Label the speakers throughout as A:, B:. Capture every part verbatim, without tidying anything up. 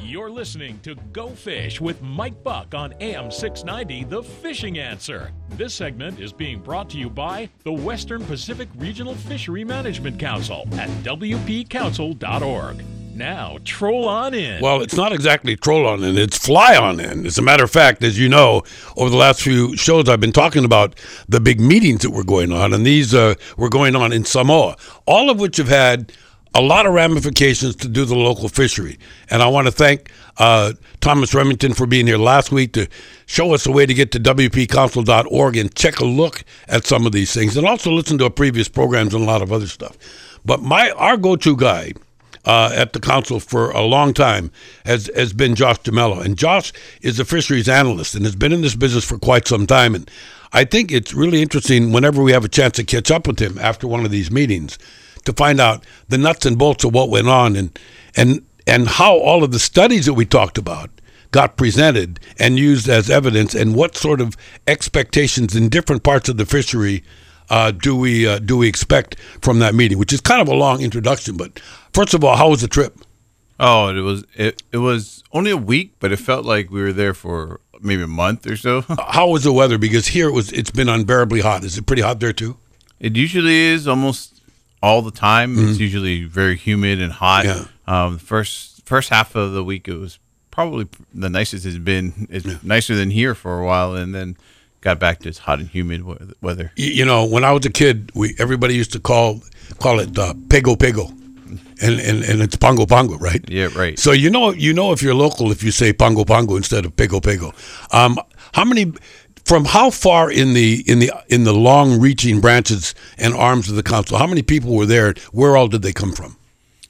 A: You're listening to Go Fish with Mike Buck on A M six ninety, The Fishing Answer. This segment is being brought to you by the Western Pacific Regional Fishery Management Council at w p council dot org. Now, troll on in.
B: Well, it's not exactly troll on in, it's fly on in. As a matter of fact, as you know, over the last few shows, I've been talking about the big meetings that were going on, and these uh, were going on in Samoa, all of which have had a lot of ramifications to do the local fishery. And I want to thank uh, Thomas Remington for being here last week to show us a way to get to w p council dot org and check a look at some of these things, and also listen to our previous programs and a lot of other stuff. But my our go-to guy Uh, at the council for a long time has has been Josh Gimello. And Josh is a fisheries analyst and has been in this business for quite some time. And I think it's really interesting whenever we have a chance to catch up with him after one of these meetings to find out the nuts and bolts of what went on and and and how all of the studies that we talked about got presented and used as evidence, and what sort of expectations in different parts of the fishery Uh, do we uh, do we expect from that meeting, which is kind of a long introduction. But first of all, how was the trip?
C: Oh, it was it, it was only a week, but it felt like we were there for maybe a month or so.
B: How was the weather? Because here it was it's been unbearably hot. Is it pretty hot there too?
C: It usually is almost all the time. Mm-hmm. It's usually very humid and hot. Yeah. Um, the first first half of the week, it was probably the nicest it's been. It's yeah. nicer than here for a while, and then got back to its hot and humid weather.
B: You know, when I was a kid, we everybody used to call call it uh, pego pego, and, and and it's pongo pongo, right?
C: Yeah, right.
B: So you know you know if you're local if you say pongo pongo instead of pego pego. Um, how many? From how far in the in the in the long-reaching branches and arms of the council? How many people were there? Where all did they come from?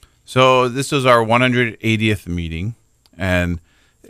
C: So this was our one hundred eightieth meeting, and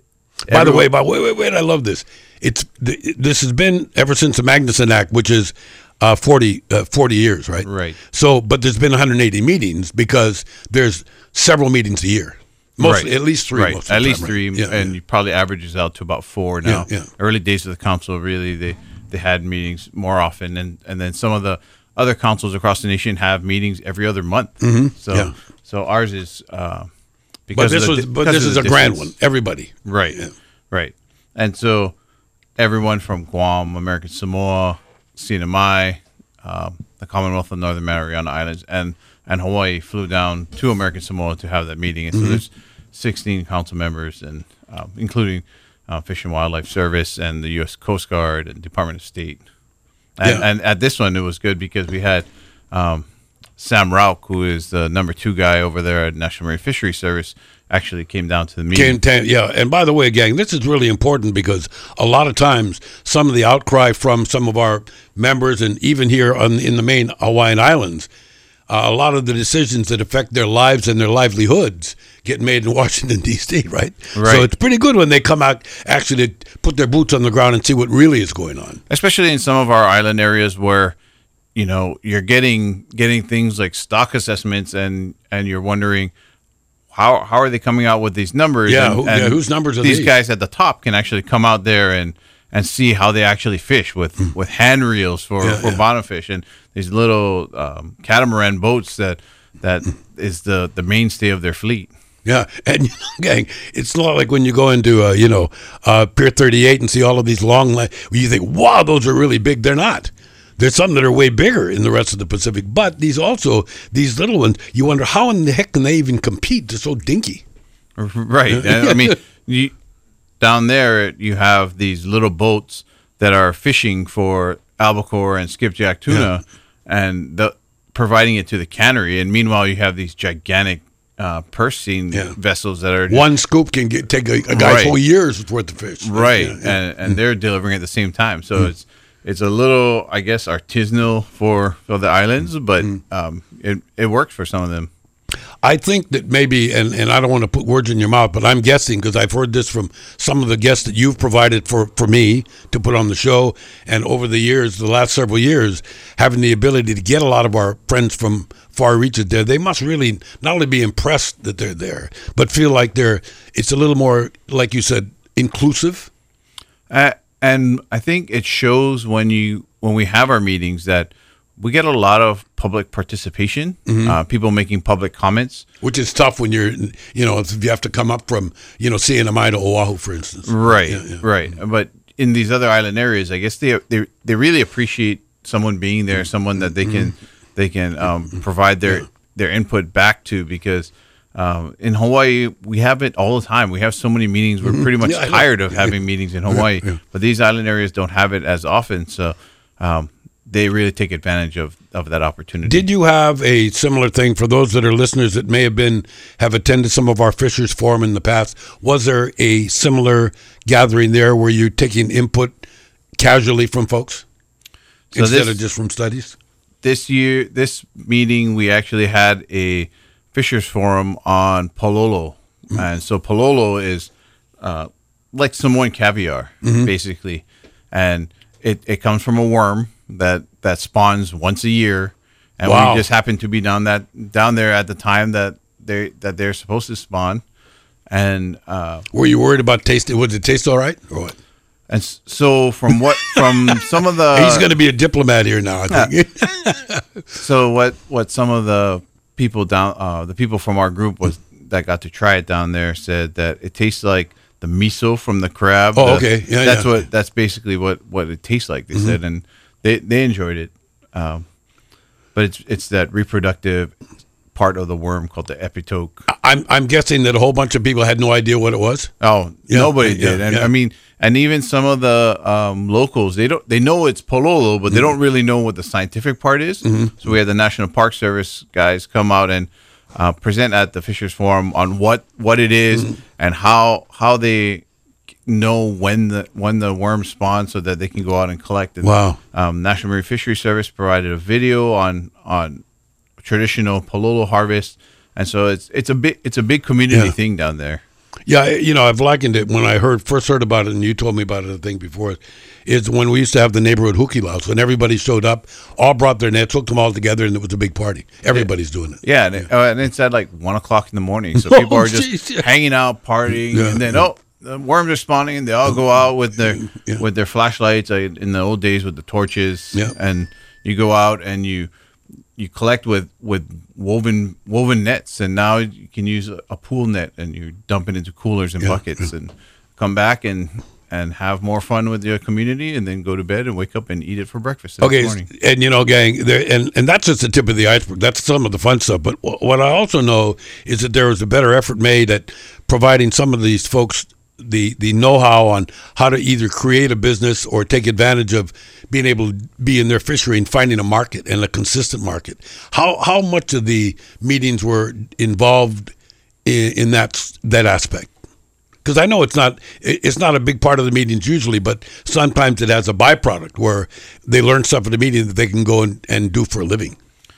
B: by the way, by wait wait wait, I love this. It's this has been ever since the Magnuson Act, which is uh, forty, uh, forty years, right?
C: Right.
B: So, but there's been one hundred eighty meetings because there's several meetings a year. Most,
C: right.
B: At least three.
C: Right.
B: Most of
C: at
B: the
C: least
B: time,
C: three,
B: right? yeah,
C: and
B: yeah.
C: it probably averages out to about four now.
B: Yeah, yeah.
C: Early days of the council, really, they they had meetings more often, and and then some of the other councils across the nation have meetings every other month.
B: Mm-hmm.
C: So
B: yeah.
C: so ours is uh,
B: But
C: because
B: this
C: of the,
B: was but this is a
C: distance.
B: grand one. Everybody.
C: Right.
B: Yeah.
C: Right. And so everyone from Guam, American Samoa, C N M I, um, the Commonwealth of Northern Mariana Islands, and, and Hawaii flew down to American Samoa to have that meeting. And so mm-hmm. there's sixteen council members, and um, including uh, Fish and Wildlife Service and the U S Coast Guard and Department of State. And,
B: Yeah.
C: and at this one, it was good because we had um, Sam Rauch, who is the number two guy over there at National Marine Fisheries Service, actually came down to the meeting.
B: Came, yeah, and by the way, gang, this is really important because a lot of times some of the outcry from some of our members, and even here on, in the main Hawaiian Islands, uh, a lot of the decisions that affect their lives and their livelihoods get made in Washington, D C, right?
C: Right.
B: So it's pretty good when they come out actually to put their boots on the ground and see what really is going on.
C: Especially in some of our island areas where, you know, you're getting getting things like stock assessments, and, and you're wondering, How how are they coming out with these numbers?
B: Yeah,
C: and,
B: who,
C: and
B: yeah whose numbers are
C: these?
B: These
C: guys at the top can actually come out there and, and see how they actually fish with, with hand reels for,
B: Yeah,
C: for
B: yeah.
C: bottom fish, and these little um, catamaran boats that that is the, the mainstay of their fleet.
B: Yeah, and you know, gang, it's not like when you go into uh, you know uh, Pier thirty-eight and see all of these long lines, you think, wow, those are really big. They're not. There's some that are way bigger in the rest of the Pacific, but these also, these little ones, you wonder how in the heck can they even compete? They're so dinky.
C: Right. I mean, you, down there you have these little boats that are fishing for albacore and skipjack tuna,
B: Yeah.
C: and the, providing it to the cannery. And meanwhile, you have these gigantic uh, purse seine
B: Yeah.
C: vessels that are just,
B: One scoop can get take a, a guy's
C: Right.
B: whole year's worth of fish.
C: right,
B: Yeah, yeah.
C: and and they're delivering at the same time. So mm. it's it's a little, I guess, artisanal for, for the islands, but
B: Mm.
C: um, it it works for some of them.
B: I think that maybe, and, and I don't want to put words in your mouth, but I'm guessing, because I've heard this from some of the guests that you've provided for, for me to put on the show, and over the years, the last several years, having the ability to get a lot of our friends from far reaches there, they must really not only be impressed that they're there, but feel like they're, it's a little more, like you said, inclusive.
C: Uh, and I think it shows when you when we have our meetings that we get a lot of public participation,
B: Mm-hmm.
C: uh, people making public comments.
B: Which is tough when you're, you know, if you have to come up from, you know, C N M I to Oahu, for instance.
C: Right,
B: Yeah, yeah.
C: right. But in these other island areas, I guess they they they really appreciate someone being there, someone that they can they can um, provide their their input back to, because um, in Hawaii we have it all the time. We have so many meetings. We're pretty much
B: Yeah, I know.
C: tired of having meetings in Hawaii,
B: yeah.
C: but these island areas don't have it as often, so um, they really take advantage of, of that opportunity.
B: Did you have a similar thing for those that are listeners that may have been have attended some of our Fishers Forum in the past? Was there a similar gathering there where you're taking input casually from folks
C: So
B: instead
C: this-
B: of just from studies?
C: This year, this meeting, we actually had a Fishers Forum on pololo. And so pololo is uh, like Samoan caviar, basically. And it, it comes from a worm that, that spawns once a year. And
B: Wow.
C: we just happened to be down that down there at the time that they that they're supposed to spawn. And uh,
B: Were you worried about tasting? Would it taste all right or what?
C: and s- so from what from some of the
B: He's going to be a diplomat here now, I think.
C: So what, what some of the people down uh, the people from our group was that got to try it down there said that it tastes like the miso from the crab.
B: Oh,
C: The-
B: okay. Yeah,
C: that's
B: yeah.
C: what that's basically what, what it tastes like. They said, and they, they enjoyed it. Um, but it's it's that reproductive part of the worm called the epitoke.
B: I'm I'm guessing that a whole bunch of people had no idea what it was.
C: Oh,
B: Yeah,
C: nobody
B: yeah,
C: did, and
B: yeah.
C: I mean, and even some of the um, locals, they don't they know it's pololo, but they don't really know what the scientific part is. So we had the National Park Service guys come out and uh, present at the Fishers Forum on what, what it is and how how they know when the when the worms spawn, so that they can go out and collect. And,
B: Wow.
C: Um, National Marine Fisheries Service provided a video on on traditional pololo harvest, and so it's it's a big it's a big community
B: Yeah.
C: thing down there.
B: Yeah, you know, I've likened it when I heard first heard about it, and you told me about it, I think, before. Is when we used to have the neighborhood hukilaus. When everybody showed up, all brought their nets, hooked them all together, and it was a big party. Everybody's doing it.
C: Yeah, and, it, uh, and it's at like one o'clock in the morning, so
B: Oh,
C: people are just
B: jeez, yeah.
C: hanging out, partying,
B: Yeah,
C: and then
B: yeah.
C: oh, the worms are spawning, and they all go out with their
B: Yeah.
C: with their flashlights. Uh, in the old days, with the torches,
B: Yeah.
C: and you go out and you you collect with with woven woven nets, and now you can use a, a pool net, and you dump it into coolers and
B: Yeah,
C: buckets, and come back and and have more fun with your community, and then go to bed and wake up and eat it for breakfast the
B: Okay,
C: next morning.
B: and you know, gang, there, and and that's just the tip of the iceberg. That's some of the fun stuff. But wh- what I also know is that there was a better effort made at providing some of these folks the the know-how on how to either create a business or take advantage of being able to be in their fishery and finding a market and a consistent market. How how much of the meetings were involved in, in that that aspect? Because I know it's not it- it's not a big part of the meetings usually, but sometimes it has a byproduct where they learn stuff at the meeting that they can go and, and do for a living.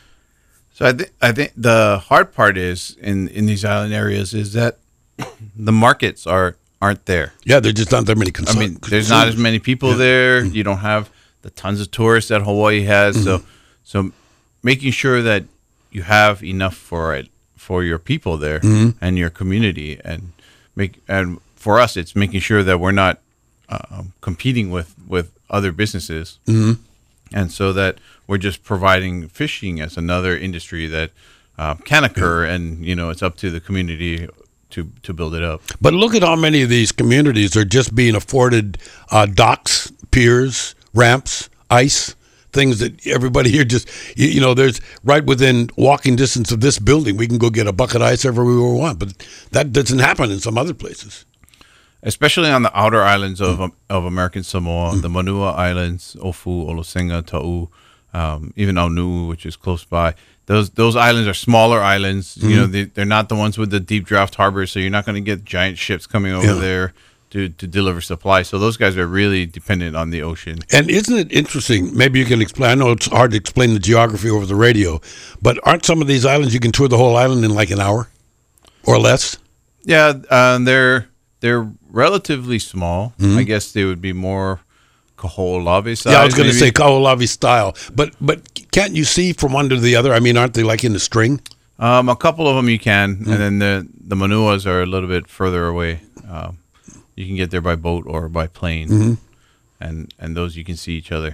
C: So I think I think the hard part is in in these island areas is that the markets are aren't there.
B: Yeah, there's just not that many
C: I
B: consumers.
C: mean, there's not as many people there. You don't have the tons of tourists that Hawaii has. So so making sure that you have enough for it for your people there and your community, and make and for us it's making sure that we're not um, competing with with other businesses. And so that we're just providing fishing as another industry that uh, can occur, and you know it's up to the community to to build it up.
B: But look at how many of these communities are just being afforded uh, docks, piers, ramps, ice, things that everybody here just, you, you know, there's right within walking distance of this building. We can go get a bucket of ice everywhere we want, but that doesn't happen in some other places.
C: Especially on the outer islands of of American Samoa, the Manua Islands, Ofu, Olosenga, Ta'u, um, even Aunu, which is close by. Those those islands are smaller islands. You know, they, they're not the ones with the deep draft harbors, so you're not going to get giant ships coming over
B: Yeah.
C: there to, to deliver supplies. So those guys are really dependent on the ocean.
B: And isn't it interesting? Maybe you can explain. I know it's hard to explain the geography over the radio, but aren't some of these islands you can tour the whole island in like an hour or less?
C: Yeah, uh, they're they're relatively small. I guess they would be more Kaho'olawe size.
B: Yeah, I was going to
C: maybe.
B: say Kaho'olawe style, but but can't you see from one to the other? I mean, aren't they like in the string?
C: Um, a couple of them you can, and then the the Manuas are a little bit further away. Um, you can get there by boat or by plane, and and those you can see each other.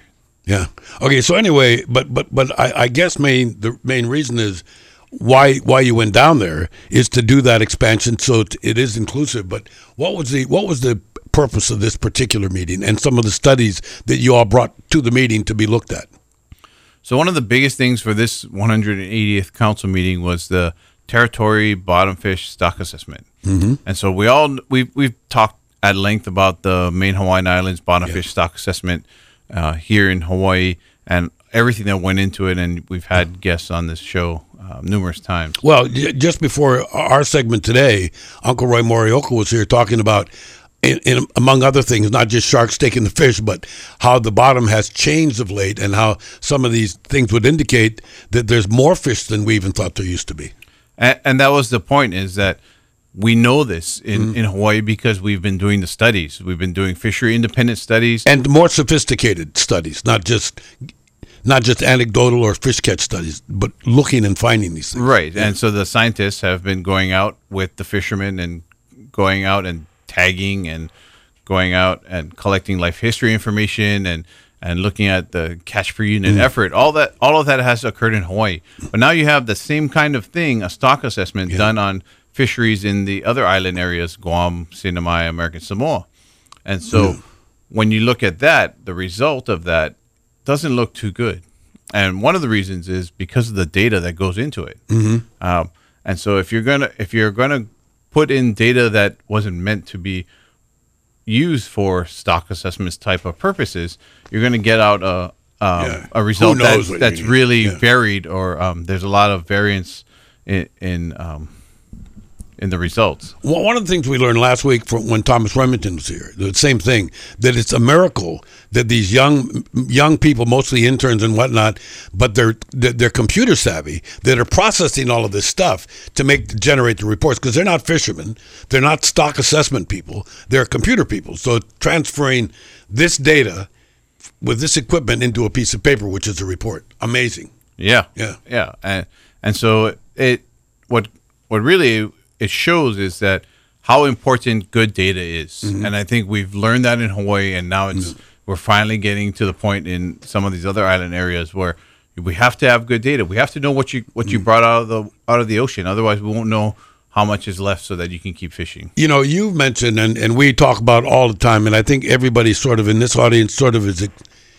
B: Yeah. Okay. So anyway, but but but I, I guess main the main reason is why why you went down there is to do that expansion, so it, it is inclusive. But what was the what was the purpose of this particular meeting and some of the studies that you all brought to the meeting to be looked at?
C: So one of the biggest things for this one hundred eightieth council meeting was the territory bottom fish stock assessment. Mm-hmm. And so we all we've we've talked at length about the main Hawaiian Islands bottom yeah. fish stock assessment uh, here in Hawaii and everything that went into it. And we've had guests on this show uh, numerous times.
B: Well, just before our segment today, Uncle Roy Morioka was here talking about, in, in, among other things, not just sharks taking the fish, but how the bottom has changed of late and how some of these things would indicate that there's more fish than we even thought there used to be.
C: And, and that was the point, is that we know this in, mm. in Hawaii because we've been doing the studies. We've been doing fishery independent studies.
B: And more sophisticated studies, not just not just anecdotal or fish catch studies, but looking and finding these things.
C: Right.
B: Yeah.
C: And so the scientists have been going out with the fishermen and going out and tagging and going out and collecting life history information and, and looking at the catch per unit mm. effort. All that all of that has occurred in Hawaii. But now you have the same kind of thing, a stock assessment yeah. done on fisheries in the other island areas, Guam, Sinamai, American Samoa. And so mm. when you look at that, the result of that doesn't look too good. And one of the reasons is because of the data that goes into it. Mm-hmm. Um, and so if you're gonna if you're gonna put in data that wasn't meant to be used for stock assessments type of purposes, you're going to get out a um, yeah. a result that's, that's really yeah. varied, or um, there's a lot of variance in in, um, in the results.
B: Well, one of the things we learned last week from when Thomas Remington was here, the same thing, that it's a miracle that these young young people, mostly interns and whatnot, but they're they're computer savvy, that are processing all of this stuff to make generate the reports, because they're not fishermen, they're not stock assessment people, they're computer people. So transferring this data with this equipment into a piece of paper, which is a report, amazing.
C: Yeah,
B: yeah,
C: yeah, and and so it what what really it shows is that how important good data is. Mm-hmm. And I think we've learned that in Hawaii, and now it's mm-hmm. we're finally getting to the point in some of these other island areas where we have to have good data. We have to know what you what you mm-hmm. brought out of the out of the ocean. Otherwise, we won't know how much is left so that you can keep fishing. You
B: know, you mentioned, and, and we talk about all the time, and I think everybody sort of in this audience sort of is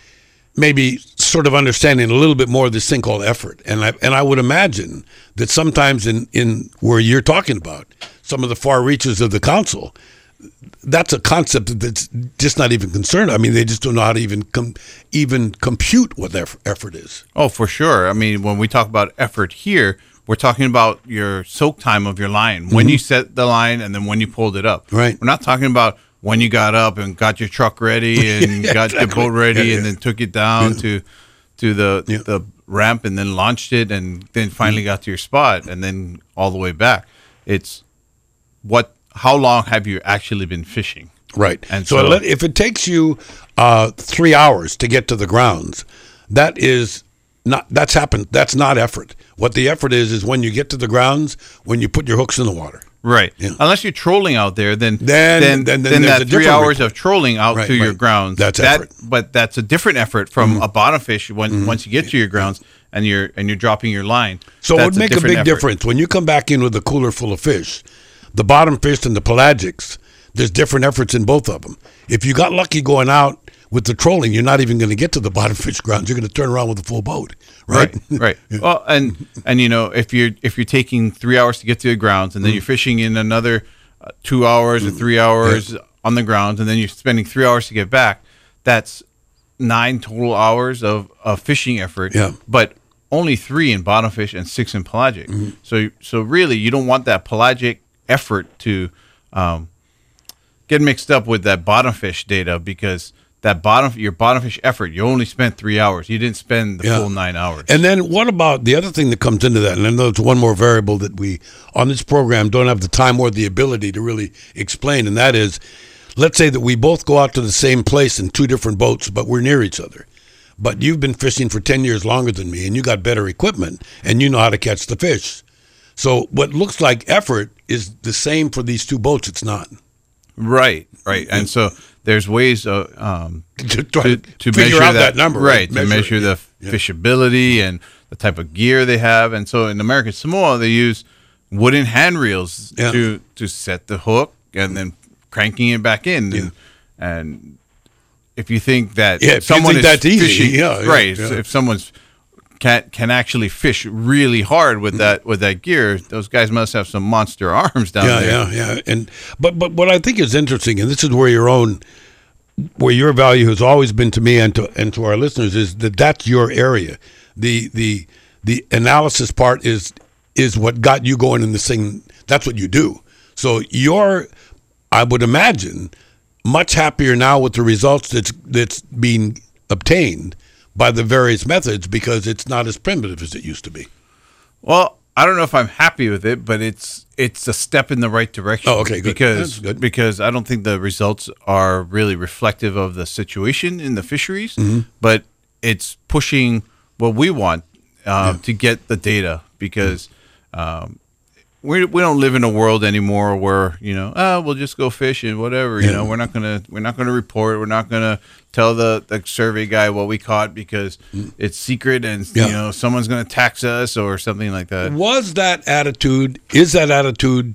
B: maybe sort of understanding a little bit more of this thing called effort. And I and I would imagine that sometimes in, in where you're talking about, some of the far reaches of the council, that's a concept that's just not even concerned. I mean, they just don't know how to even com- even compute what their effort is.
C: Oh, for sure. I mean, when we talk about effort here, we're talking about your soak time of your line, when mm-hmm. you set the line and then when you pulled it up.
B: Right.
C: We're not talking about when you got up and got your truck ready and yeah, got exactly. your boat ready yeah, yeah. and then took it down yeah. to to the yeah. the ramp and then launched it and then finally mm-hmm. got to your spot and then all the way back. It's what how long have you actually been fishing?
B: Right. And so, so if it takes you uh, three hours to get to the grounds, that is not that's happened. That's not effort. What the effort is is when you get to the grounds, when you put your hooks in the water.
C: Right. Yeah. Unless you're trolling out there, then
B: then
C: then,
B: then, then,
C: then that three hours report. of trolling out
B: right,
C: to
B: right.
C: your grounds.
B: That's
C: that,
B: effort.
C: But that's a different effort from
B: mm-hmm.
C: a bottom fish when
B: mm-hmm.
C: once you get to your grounds and you're and you're dropping your line.
B: So it would make a, a big effort. difference when you come back in with a cooler full of fish. The bottom fish and the pelagics, there's different efforts in both of them. If you got lucky going out with the trolling, you're not even going to get to the bottom fish grounds. You're going to turn around with a full boat, right?
C: Right. right. yeah. Well, and and you know, if you're if you're taking three hours to get to the grounds, and then mm. you're fishing in another uh, two hours mm. or three hours yeah. on the grounds, and then you're spending three hours to get back, that's nine total hours of, of fishing effort.
B: Yeah.
C: But only three in bottom fish and six in pelagic. Mm-hmm. So so really, you don't want that pelagic effort to um, get mixed up with that bottom fish data, because that bottom your bottom fish effort, you only spent three hours. You didn't spend the yeah. full nine hours.
B: And then what about the other thing that comes into that? And I know it's one more variable that we on this program don't have the time or the ability to really explain, and that is, let's say that we both go out to the same place in two different boats, but we're near each other. But you've been fishing for ten years longer than me, and you got better equipment, and you know how to catch the fish. So what looks like effort is the same for these two boats. It's not.
C: Right, right. And so there's ways of, um,
B: to, try
C: to,
B: to
C: to
B: figure
C: measure
B: out
C: that,
B: that number,
C: right?
B: Measure
C: to measure
B: it,
C: the
B: yeah.
C: fishability and the type of gear they have. And so in American Samoa, they use wooden hand reels
B: Yeah.
C: to to set the hook and then cranking it back in.
B: Yeah.
C: And, and if you think that
B: Yeah, if you
C: someone
B: think
C: is
B: that's easy,
C: fishing,
B: yeah, yeah,
C: right?
B: yeah.
C: If, if someone's can can actually fish really hard with that with that gear, those guys must have some monster arms down
B: yeah,
C: there.
B: yeah, yeah. And but but what I think is interesting, and this is where your own, where your value has always been to me and to and to our listeners, is that that's your area. The the the analysis part is is what got you going in this thing. That's what you do. So you're, I would imagine, much happier now with the results that's that's being obtained by the various methods, because it's not as primitive as it used to be.
C: Well, I don't know if I'm happy with it, but it's it's a step in the right direction.
B: Oh, okay, good.
C: Because
B: That's good.
C: because I don't think the results are really reflective of the situation in the fisheries,
B: Mm-hmm.
C: but it's pushing what we want um, to get the data, because um, we we don't live in a world anymore where, you know, oh, we'll just go fish and whatever. You
B: Yeah.
C: know, we're not gonna we're not gonna report. We're not gonna tell the, the survey guy what we caught because it's secret and
B: Mm. Yeah.
C: you know someone's gonna tax us or something like that.
B: Was that attitude, is that attitude,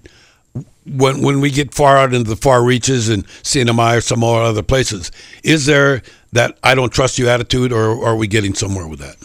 B: when when we get far out into the far reaches and C N M I or some more other places, is there that I don't trust you attitude, or are we getting somewhere with that?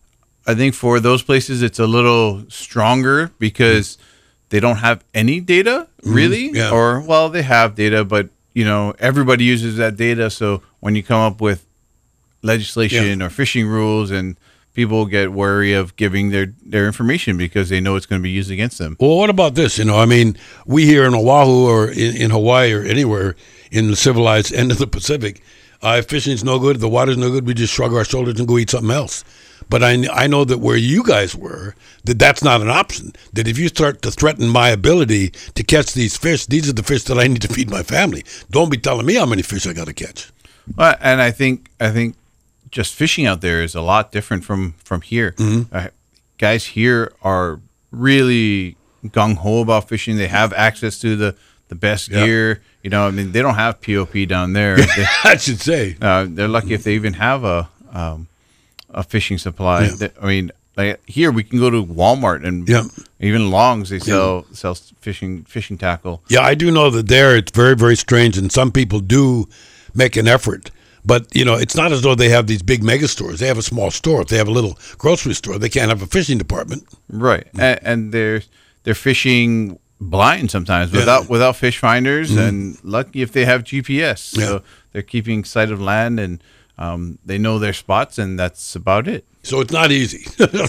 C: I think for those places it's a little stronger because they don't have any data really,
B: yeah.
C: or well, they have data, but you know everybody uses that data. So when you come up with legislation or fishing rules, and people get wary of giving their their information because they know it's going to be used against them.
B: Well, what about this? You know, I mean, we here in Oahu or in, in Hawaii or anywhere in the civilized end of the Pacific, uh, if fishing's no good, the water's no good, we just shrug our shoulders and go eat something else. But I, I know that where you guys were, that that's not an option. That if you start to threaten my ability to catch these fish, these are the fish that I need to feed my family. Don't be telling me how many fish I got to catch.
C: Well, and I think I think just fishing out there is a lot different from from here.
B: Mm-hmm.
C: Uh, guys here are really gung ho about fishing. They have access to the the best
B: Yeah.
C: gear. You know, I mean, they don't have P O P down there. They,
B: I should say.
C: uh, they're lucky if they even have a um, a fishing supply.
B: Yeah.
C: That- I mean, like here we can go to Walmart and
B: Yeah.
C: even Longs. They sell sell fishing fishing tackle.
B: Yeah, I do know that there it's very, very strange, and some people do make an effort. But, you know, it's not as though they have these big mega stores. They have a small store. If they have a little grocery store, they can't have a fishing department.
C: Right, and, and they're they're fishing blind sometimes
B: Yeah.
C: without without fish finders, and lucky if they have G P S. So
B: Yeah.
C: they're keeping sight of land, and um, they know their spots, and that's about it.
B: So it's not easy.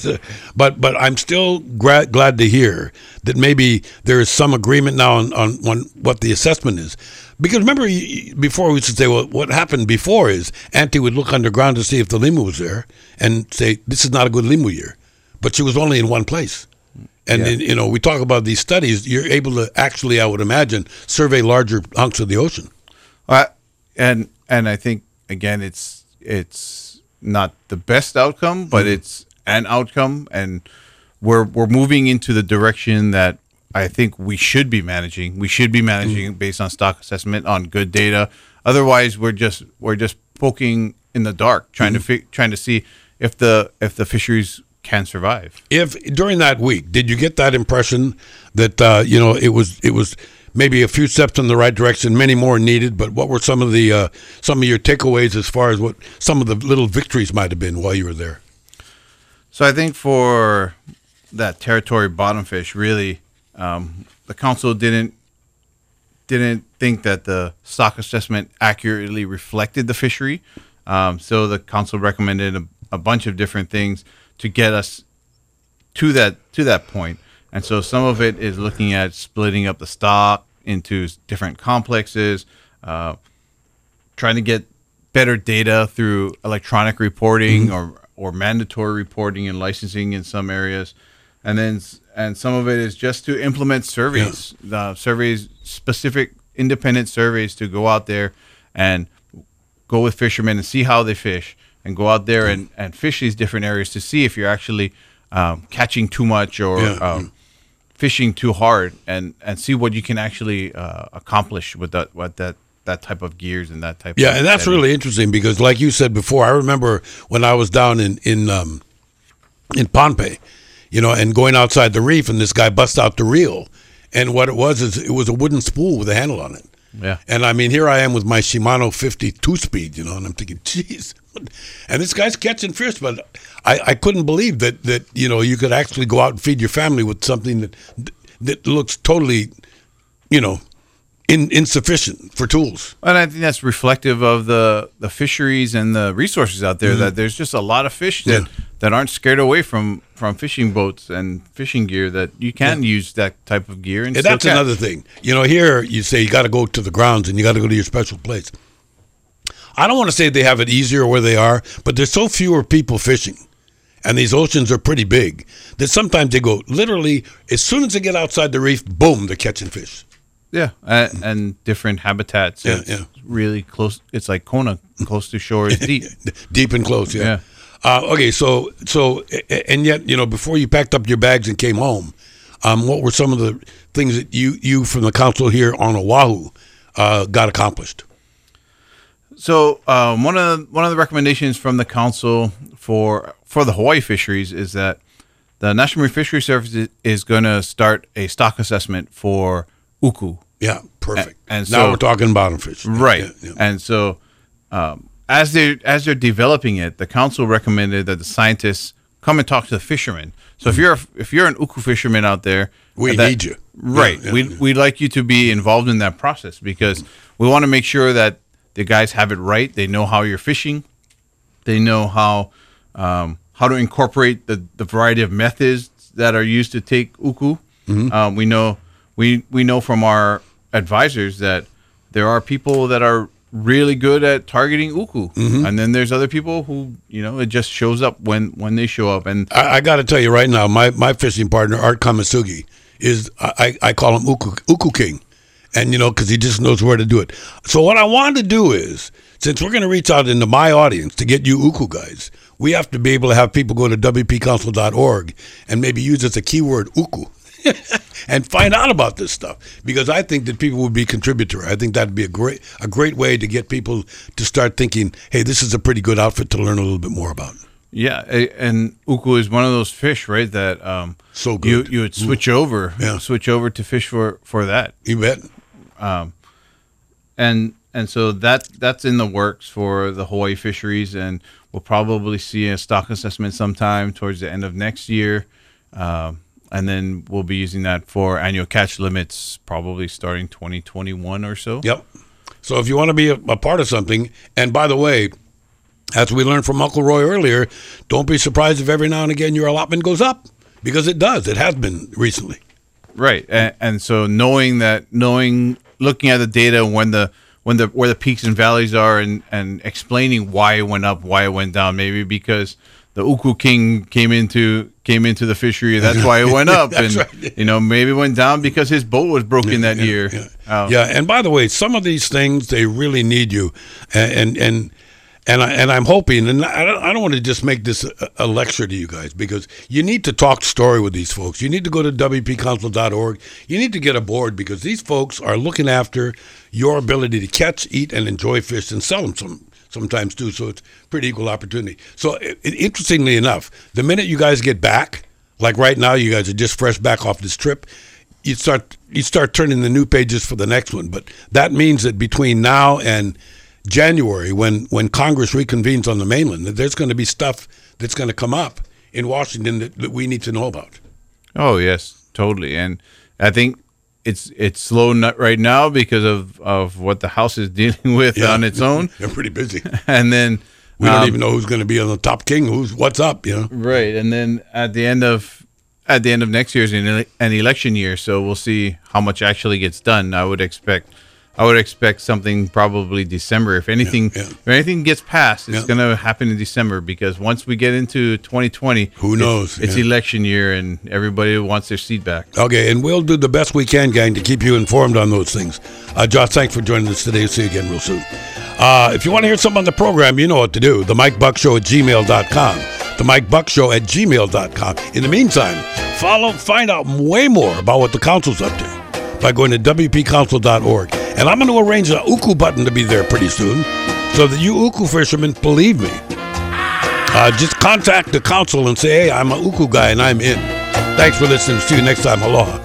B: but but I'm still gra- glad to hear that maybe there is some agreement now on, on, on what the assessment is. Because remember, you- before we used to say, well, what happened before is Auntie would look underground to see if the limu was there and say, this is not a good limu year. But she was only in one place. And,
C: Yeah.
B: then, you know, we talk about these studies, you're able to actually, I would imagine, survey larger hunks of the ocean.
C: Uh, and and I think again, it's it's not the best outcome, but it's an outcome, and we're we're moving into the direction that I think we should be managing. We should be managing based on stock assessment on good data. Otherwise, we're just we're just poking in the dark, trying to fi- trying to see if the if the fisheries can survive.
B: If during that week, did you get that impression that uh, you know it was it was maybe a few steps in the right direction, many more needed? But what were some of the uh, some of your takeaways as far as what some of the little victories might have been while you were there?
C: So I think for that territory bottom fish, really, um, the council didn't didn't think that the stock assessment accurately reflected the fishery. Um, so the council recommended a, a bunch of different things to get us to that to that point. And so some of it is looking at splitting up the stock into s- different complexes, uh, trying to get better data through electronic reporting or or mandatory reporting and licensing in some areas, and then s- and some of it is just to implement surveys, the surveys, specific independent surveys to go out there and go with fishermen and see how they fish, and go out there and, and fish these different areas to see if you're actually um, catching too much or
B: Yeah.
C: um, fishing too hard, and, and see what you can actually uh, accomplish with that with that that type of gears and that type.
B: Yeah,
C: of
B: and that's
C: setting.
B: really interesting because, like you said before, I remember when I was down in in um, in Pohnpei, you know, and going outside the reef, and this guy bust out the reel, and what it was is it was a wooden spool with a handle on it.
C: Yeah.
B: And I mean, here I am with my Shimano fifty-two speed, you know, and I'm thinking, geez. And this guy's catching fish, but I, I couldn't believe that, that, you know, you could actually go out and feed your family with something that that looks totally, you know, in, insufficient for tools.
C: And I think that's reflective of the, the fisheries and the resources out there, mm-hmm. that there's just a lot of fish that, yeah. that aren't scared away from, from fishing boats and fishing gear, that you can yeah. use that type of gear. And,
B: and that's catch. Another thing. You know, here you say you got to go to the grounds and you got to go to your special place. I don't want to say they have it easier where they are, but there's so fewer people fishing, and these oceans are pretty big, that sometimes they go literally, as soon as they get outside the reef, boom, they're catching fish.
C: Yeah, and, and different habitats.
B: Yeah,
C: it's
B: yeah.
C: really close. It's like Kona, close to shore is deep.
B: Deep and close, yeah.
C: yeah.
B: Uh, okay, so, so, and yet, you know, before you packed up your bags and came home, um, what were some of the things that you, you from the council here on Oahu uh, got accomplished?
C: So um, one of the, one of the recommendations from the council for for the Hawaii fisheries is that the National Marine Fisheries Service is, is going to start a stock assessment for uku.
B: Yeah, perfect.
C: And, and
B: now
C: so,
B: we're talking bottom fish,
C: right?
B: Yeah, yeah.
C: And so um, as they as they're developing it, the council recommended that the scientists come and talk to the fishermen. So mm-hmm. if you're a, if you're an uku fisherman out there,
B: we
C: that,
B: need you,
C: right?
B: Yeah, yeah,
C: we
B: yeah.
C: we'd like you to be involved in that process, because we want to make sure that the guys have it right. They know how you're fishing. They know how um, how to incorporate the, the variety of methods that are used to take uku. Mm-hmm. Um, we know we we know from our advisors that there are people that are really good at targeting uku, mm-hmm. and then there's other people who, you know, it just shows up when, when they show up. And
B: I, I got to tell you right now, my, my fishing partner Art Kamasugi is I, I call him uku uku king. And, you know, because he just knows where to do it. So what I wanted to do is, since we're going to reach out into my audience to get you uku guys, we have to be able to have people go to W P council dot org and maybe use as a keyword uku and find out about this stuff. Because I think that people would be contributory. I think that would be a great a great way to get people to start thinking, hey, this is a pretty good outfit to learn a little bit more about.
C: Yeah, and uku is one of those fish, right, that um,
B: so good.
C: You, you would switch mm. over,
B: yeah.
C: switch over to fish for, for that.
B: You bet.
C: Um, and and so that that's in the works for the Hawaii fisheries, and we'll probably see a stock assessment sometime towards the end of next year, um, and then we'll be using that for annual catch limits, probably starting twenty twenty-one or so.
B: Yep. So if you want to be a, a part of something, and by the way, as we learned from Uncle Roy earlier, don't be surprised if every now and again your allotment goes up, because it does. It has been recently.
C: Right, and, and so knowing that, knowing, looking at the data when the when the where the peaks and valleys are, and, and explaining why it went up, why it went down, maybe because the uku king came into came into the fishery, that's why it went up, and
B: right.
C: you know, maybe it went down because his boat was broken
B: yeah,
C: that
B: yeah,
C: year.
B: Yeah.
C: Um,
B: yeah, and by the way, some of these things they really need you, and and. and And I and I'm hoping, and I don't, I don't want to just make this a, a lecture to you guys, because you need to talk story with these folks. You need to go to W P council dot org. You need to get aboard, because these folks are looking after your ability to catch, eat, and enjoy fish, and sell them some sometimes too. So it's pretty equal opportunity. So it, it, interestingly enough, the minute you guys get back, like right now, you guys are just fresh back off this trip. You start you start turning the new pages for the next one. But that means that between now and January, when, when Congress reconvenes on the mainland, that there's going to be stuff that's going to come up in Washington that, that we need to know about.
C: Oh, yes, totally. And I think it's it's slow right now because of, of what the House is dealing with
B: yeah.
C: on its own.
B: They're pretty busy.
C: And then
B: we don't
C: um,
B: even know who's going to be on the top king, who's what's up, you know.
C: Right. And then at the end of at the end of next year is an, ele- an election year, so we'll see how much actually gets done. I would expect I would expect something probably December. If anything,
B: yeah, yeah.
C: if anything gets passed, it's
B: yeah.
C: going to happen in December, because once we get into twenty twenty,
B: who knows?
C: It's, it's
B: yeah.
C: election year, and everybody wants their seat back.
B: Okay, and we'll do the best we can, gang, to keep you informed on those things. Uh, Josh, thanks for joining us today. We'll see you again real soon. Uh, if you want to hear something on the program, you know what to do. The Mike Buck Show at gmail dot com. The Mike Buck Show at gmail dot com. In the meantime, follow, find out way more about what the council's up to by going to W P council dot org. And I'm going to arrange an uku button to be there pretty soon so that you uku fishermen believe me. Uh, just contact the council and say, hey, I'm an uku guy and I'm in. Thanks for listening. See you next time. Aloha.